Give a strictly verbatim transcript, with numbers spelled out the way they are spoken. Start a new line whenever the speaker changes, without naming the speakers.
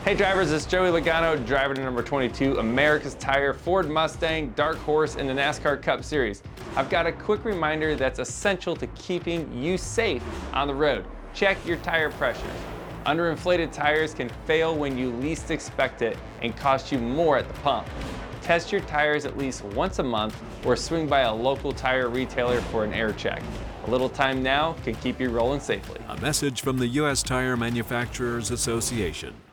Hey drivers, it's Joey Logano, driver to number twenty-two, America's Tire Ford Mustang Dark Horse in the NASCAR Cup Series. I've got a quick reminder that's essential to keeping you safe on the road. Check your tire pressure. Underinflated tires can fail when you least expect it and cost you more at the pump. Test your tires at least once a month or swing by a local tire retailer for an air check. A little time now can keep you rolling safely.
A message from the U S Tire Manufacturers Association.